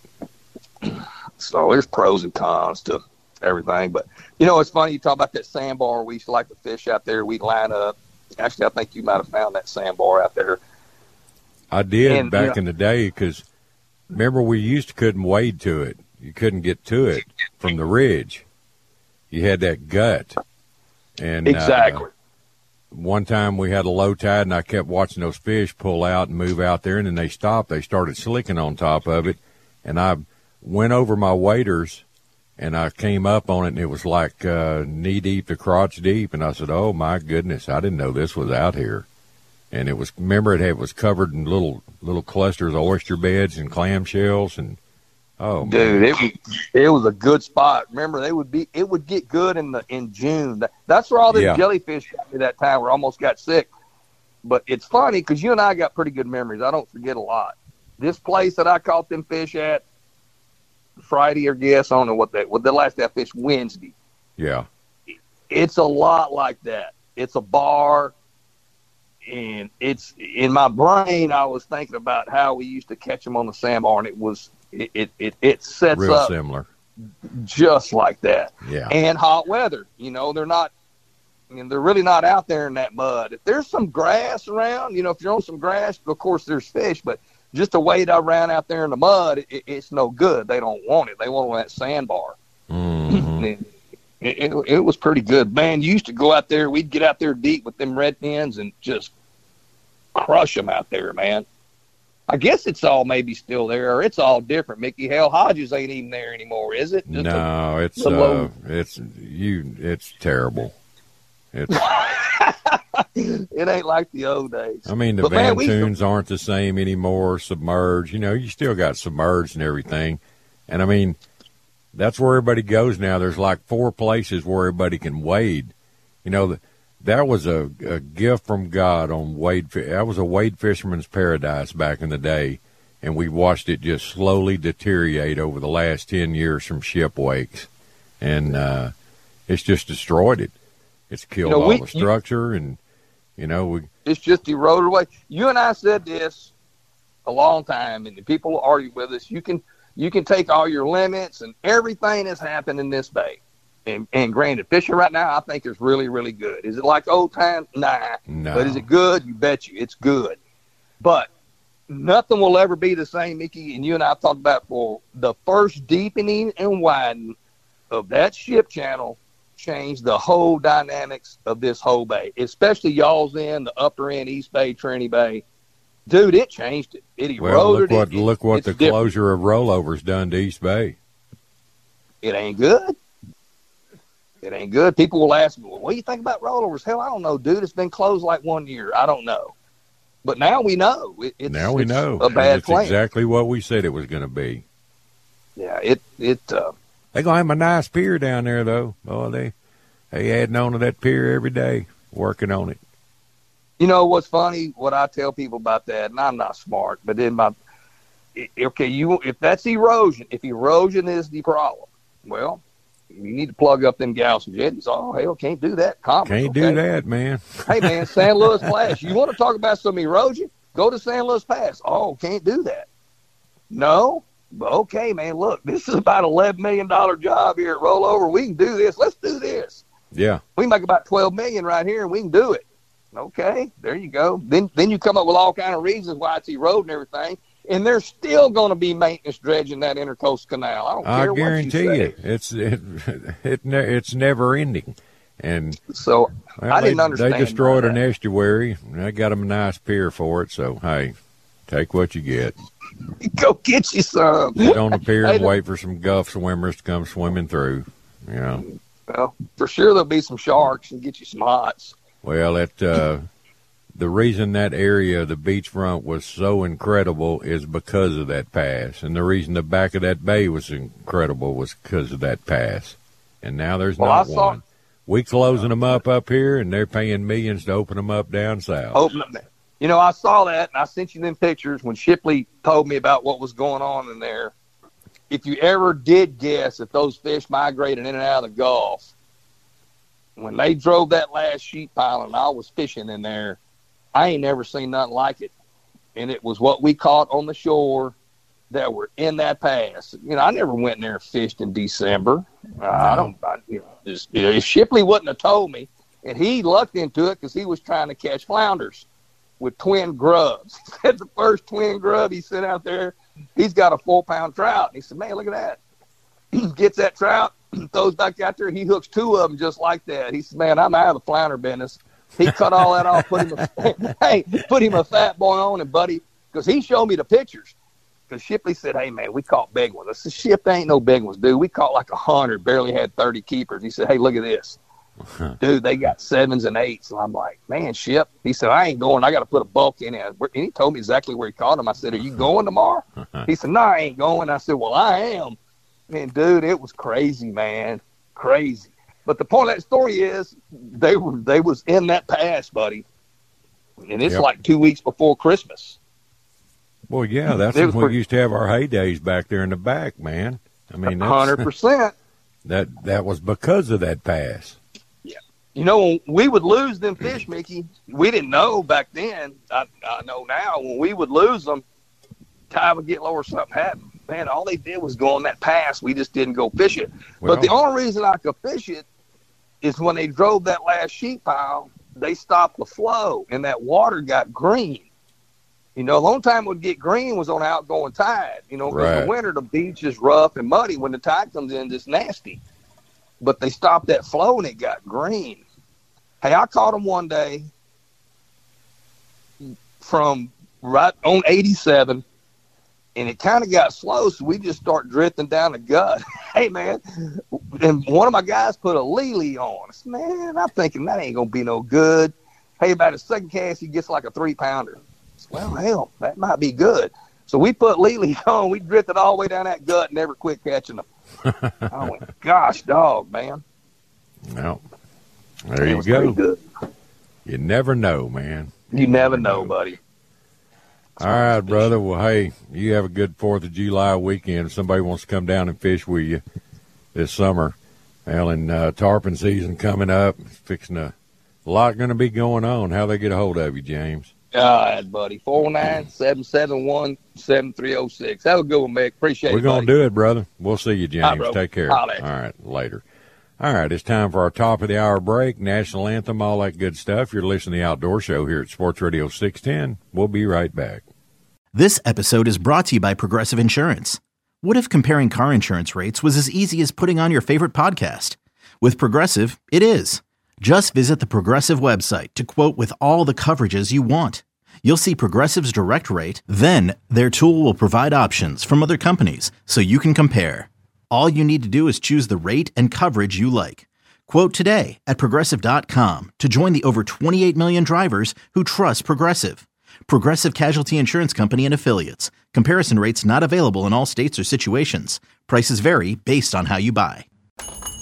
So there's pros and cons to everything. But, you know, it's funny, you talk about that sandbar. We used to like to fish out there. We'd line up. Actually, I think you might have found that sandbar out there. I did and, back you know, in the day because, remember, we used to couldn't wade to it. You couldn't get to it from the ridge. You had that gut. And exactly. Uh, one time we had a low tide, and I kept watching those fish pull out and move out there, and then they stopped. They started slicking on top of it, and I went over my waders, and I came up on it, and it was like uh, knee-deep to crotch deep, and I said, oh, my goodness, I didn't know this was out here. And it was, remember, it, had, it was covered in little little clusters of oyster beds and clam shells, and oh, dude, man. it was it was a good spot. Remember, they would be it would get good in the in June. That's where all the yeah. jellyfish got me that time. Where I almost got sick. But it's funny because you and I got pretty good memories. I don't forget a lot. This place that I caught them fish at Friday or guess I don't know what that. Well, the last day I fished Wednesday. Yeah, it's a lot like that. It's a bar. And it's in my brain. I was thinking about how we used to catch them on the sandbar, and it was it it it, it sets real up similar, just like that. Yeah, and hot weather. You know, they're not. I mean, they're really not out there in that mud. If there's some grass around, you know, if you're on some grass, of course there's fish. But just to wade around out there in the mud, it, it's no good. They don't want it. They want it on that sandbar. Mm-hmm. it, it, it was pretty good, man. You used to go out there. We'd get out there deep with them red pins and just crush them out there, man. I guess it's all maybe still there, or it's all different. Mickey, hell, Hodges ain't even there anymore, is it? Just no, a, it's a uh, it's you. It's terrible. It's it ain't like the old days. I mean, the but Van man, Tunes aren't the same anymore. Submerged, you know, you still got submerged and everything. And I mean, that's where everybody goes now. There's like four places where everybody can wade. You know, the, that was a, a gift from God on wade. That was a wade fisherman's paradise back in the day, and we watched it just slowly deteriorate over the last ten years from ship wakes, and uh, it's just destroyed it. It's killed you know, we, all the structure, you, and you know we. It's just eroded away. You and I said this a long time, and the people argue with us. You can you can take all your limits and everything that's happened in this bay. And, and granted, fishing right now, I think is really, really good. Is it like old time? Nah. No. But is it good? You bet you. It's good. But nothing will ever be the same, Mickey, and you and I have talked about for the first deepening and widening of that ship channel changed the whole dynamics of this whole bay, especially y'all's end, the upper end, East Bay, Trinity Bay. Dude, it changed it. It eroded well, look what, it. Look what it's the different. closure of rollovers done to East Bay. It ain't good. It ain't good. People will ask me, well, what do you think about rollovers? Hell, I don't know, dude. It's been closed like one year. I don't know. But now we know. It, it's, now we it's know. a bad it's plan. Exactly what we said it was going to be. Yeah, it, it, uh, They're going to have a nice pier down there, though. Oh, they, they adding on to that pier every day. working on it. You know what's funny? What I tell people about that, and I'm not smart, but in my okay, you if that's erosion, if erosion is the problem, well, you need to plug up them Galveston jetties. Oh hell, can't do that. Conference, can't okay. do that, man. Hey man, San Luis Pass. You want to talk about some erosion? Go to San Luis Pass. Oh, can't do that. No, but okay, man. Look, this is about eleven million dollar job here at Rollover. We can do this. Let's do this. Yeah, we make about twelve million right here, and we can do it. Okay, there you go. Then then you come up with all kind of reasons why it's eroding and everything, and there's still going to be maintenance dredging that Intercoastal Canal. I don't I care guarantee what you say. you, it's it, it ne- it's never ending. And so well, I didn't they, understand. They destroyed an estuary. And they got them a nice pier for it. So hey, take what you get. Go get you some. Sit on the pier and Hey, wait for some Gulf swimmers to come swimming through. You know. Well, for sure there'll be some sharks and get you some hots. Well, it, uh, the reason that area of the beachfront was so incredible is because of that pass. And the reason the back of that bay was incredible was because of that pass. And now there's well, not I saw, one. We closing them up up here, and they're paying millions to open them up down south. Open up there. You know, I saw that, and I sent you them pictures when Shipley told me about what was going on in there. If you ever did guess if those fish migrated in and out of the Gulf, when they drove that last sheet pile and I was fishing in there, I ain't never seen nothing like it. And it was what we caught on the shore that were in that pass. You know, I never went in there and fished in December. Uh, I don't, I, you know, just, you know, if Shipley wouldn't have told me, and he lucked into it because he was trying to catch flounders with twin grubs. He said the first twin grub he sent out there, he's got a four pound trout. And he said, man, look at that. He gets that trout, throws back out there, he hooks two of them just like that. He said, man, I'm out of the flounder business. He cut all that off, put him a, hey, put him a fat boy on, and buddy, because he showed me the pictures. Because Shipley said, hey, man, we caught big ones. I said, Ship, they ain't no big ones, dude. We caught like a hundred, barely had thirty keepers. He said, hey, look at this. Dude, they got sevens and eights. And I'm like, man, Ship. He said, I ain't going. I got to put a bulk in it. And he told me exactly where he caught him. I said, are you going tomorrow? He said, no, I ain't going. I said, well, I am. Man, dude, it was crazy, man. Crazy. But the point of that story is they were they was in that pass, buddy. And it's Yep. like two weeks before Christmas. Well, yeah, that's It when was we pretty- used to have our heydays back there in the back, man. I mean, that's, one hundred percent. that that was because of that pass. You know, when we would lose them fish, Mickey, we didn't know back then. I, I know now. When we would lose them, tide would get lower, something happened. Man, all they did was go on that pass. We just didn't go fish it. Well- but the only reason I could fish it is when they drove that last sheet pile, they stopped the flow, and that water got green. You know, the only time it would get green was on outgoing tide. You know, because in Right. the winter, the beach is rough and muddy. When the tide comes in, it's nasty. But they stopped that flow, and it got green. Hey, I caught them one day from right on eighty-seven, and it kind of got slow, so we just start drifting down the gut. Hey, man, and one of my guys put a Lely on. I said, man, I'm thinking that ain't going to be no good. Hey, about the second cast, he gets like a three-pounder. I said, well, hell, that might be good. So we put Lely on. We drifted all the way down that gut and never quit catching them. I went, gosh, dog, man. Well, there It you was pretty go. good. You never know, man. You never know, buddy. All right, brother. Well, hey, you have a good fourth of July weekend. If somebody wants to come down and fish with you this summer, well, and uh, tarpon season coming up, fixing a, a lot going to be going on. How they get a hold of you, James? All right, buddy. four oh nine, seven seven one, seven three oh six. Have a good one, Mick. Appreciate We're it, going buddy. to do it, brother. We'll see you, James. All right, bro. Take care. Holla All at you. right, later. All right, it's time for our top of the hour break, national anthem, all that good stuff. You're listening to the Outdoor Show here at Sports Radio six ten. We'll be right back. This episode is brought to you by Progressive Insurance. What if comparing car insurance rates was as easy as putting on your favorite podcast? With Progressive, it is. Just visit the Progressive website to quote with all the coverages you want. You'll see Progressive's direct rate, then their tool will provide options from other companies so you can compare. All you need to do is choose the rate and coverage you like. Quote today at Progressive dot com to join the over twenty-eight million drivers who trust Progressive. Progressive Casualty Insurance Company and Affiliates. Comparison rates not available in all states or situations. Prices vary based on how you buy.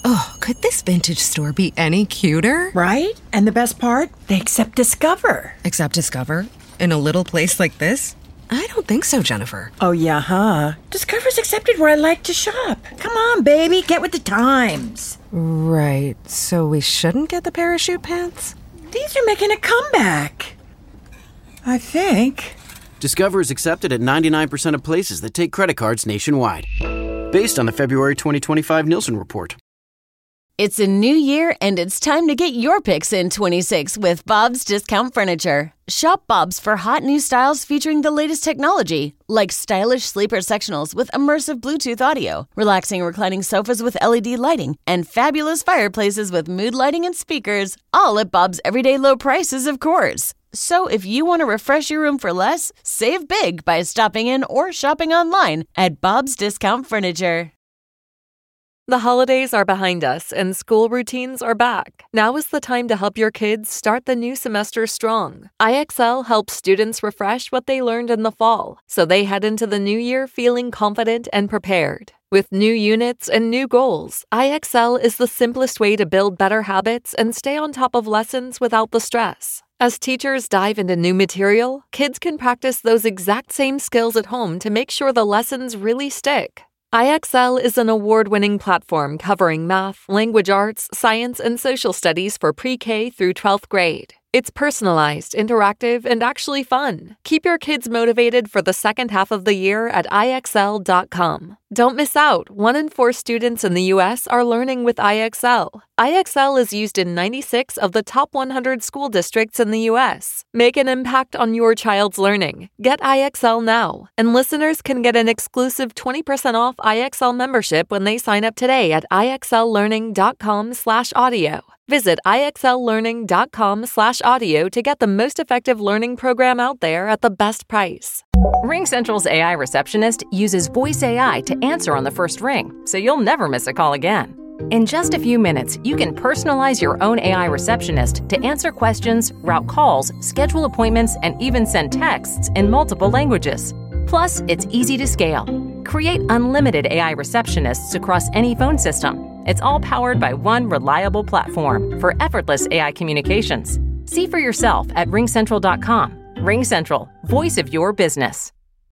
Oh, could this vintage store be any cuter? Right? And the best part? They accept Discover. Accept Discover? In a little place like this? I don't think so, Jennifer. Oh, yeah, huh? Discover's accepted where I like to shop. Come on, baby, get with the times. Right, so we shouldn't get the parachute pants? These are making a comeback. I think. Discover is accepted at ninety-nine percent of places that take credit cards nationwide. Based on the February twenty twenty-five Nielsen report. It's a new year, and it's time to get your picks in twenty-six with Bob's Discount Furniture. Shop Bob's for hot new styles featuring the latest technology, like stylish sleeper sectionals with immersive Bluetooth audio, relaxing reclining sofas with L E D lighting, and fabulous fireplaces with mood lighting and speakers, all at Bob's everyday low prices, of course. So if you want to refresh your room for less, save big by stopping in or shopping online at Bob's Discount Furniture. The holidays are behind us and school routines are back. Now is the time to help your kids start the new semester strong. I X L helps students refresh what they learned in the fall, so they head into the new year feeling confident and prepared. With new units and new goals, I X L is the simplest way to build better habits and stay on top of lessons without the stress. As teachers dive into new material, kids can practice those exact same skills at home to make sure the lessons really stick. I X L is an award-winning platform covering math, language arts, science, and social studies for pre-K through twelfth grade. It's personalized, interactive, and actually fun. Keep your kids motivated for the second half of the year at I X L dot com. Don't miss out. One in four students in the U S are learning with I X L. I X L is used in ninety-six of the top one hundred school districts in the U S. Make an impact on your child's learning. Get I X L now. And listeners can get an exclusive twenty percent off I X L membership when they sign up today at I X L learning dot com slash audio. Visit I X L learning dot com slash audio to get the most effective learning program out there at the best price. RingCentral's A I receptionist uses voice A I to answer on the first ring, so you'll never miss a call again. In just a few minutes, you can personalize your own A I receptionist to answer questions, route calls, schedule appointments, and even send texts in multiple languages. Plus, it's easy to scale. Create unlimited A I receptionists across any phone system. It's all powered by one reliable platform for effortless A I communications. See for yourself at ring central dot com. RingCentral, voice of your business.